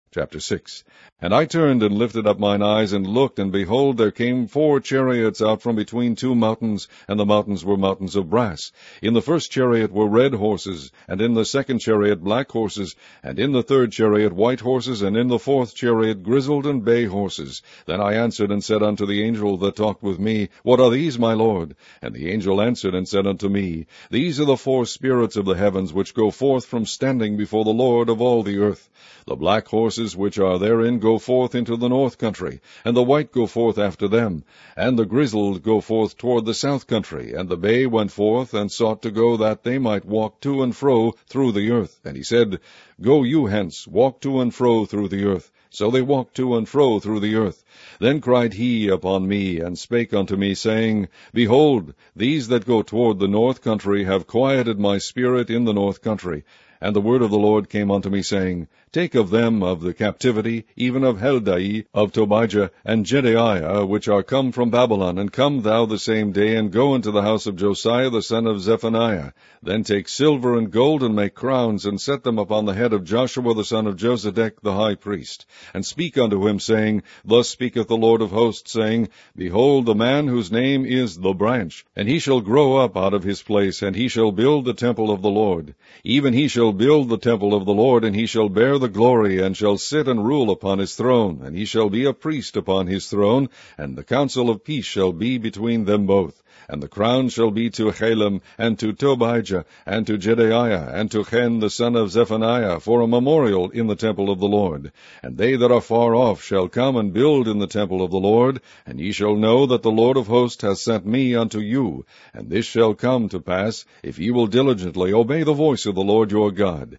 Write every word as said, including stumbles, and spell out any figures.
Chapter six. And I turned and lifted up mine eyes and looked, and behold, there came four chariots out from between two mountains, and the mountains were mountains of brass. In the first chariot were red horses, and in the second chariot black horses, and in the third chariot white horses, and in the fourth chariot grizzled and bay horses. Then I answered and said unto the angel that talked with me, What are these, my Lord? And the angel answered and said unto me, These are the four spirits of the heavens, which go forth from standing before the Lord of all the earth. The black horses which are therein go forth into the north country, and the white go forth after them, and the grizzled go forth toward the south country, and the bay went forth, and sought to go that they might walk to and fro through the earth. And he said, Go you hence, walk to and fro through the earth. So they walked to and fro through the earth. Then cried he upon me, and spake unto me, saying, Behold, these that go toward the north country have quieted my spirit in the north country. And the word of the Lord came unto me, saying, Take of them of the captivity, even of Heldai, of Tobijah, and Jedaiah, which are come from Babylon, and come thou the same day, and go into the house of Josiah the son of Zephaniah. Then take silver and gold, and make crowns, and set them upon the head of Joshua the son of Josedech the high priest. And speak unto him, saying, Thus speaketh the Lord of hosts, saying, Behold, the man whose name is the branch, and he shall grow up out of his place, and he shall build the temple of the Lord. Even he shall build the temple of the Lord, and he shall bear the glory, and shall sit and rule upon his throne, and he shall be a priest upon his throne, and the counsel of peace shall be between them both. And the crown shall be to Halem, and to Tobijah, and to Jedaiah, and to Chen the son of Zephaniah, for a memorial in the temple of the Lord. And they that are far off shall come and build in the temple of the Lord, and ye shall know that the Lord of hosts hath sent me unto you. And this shall come to pass, if ye will diligently obey the voice of the Lord your God.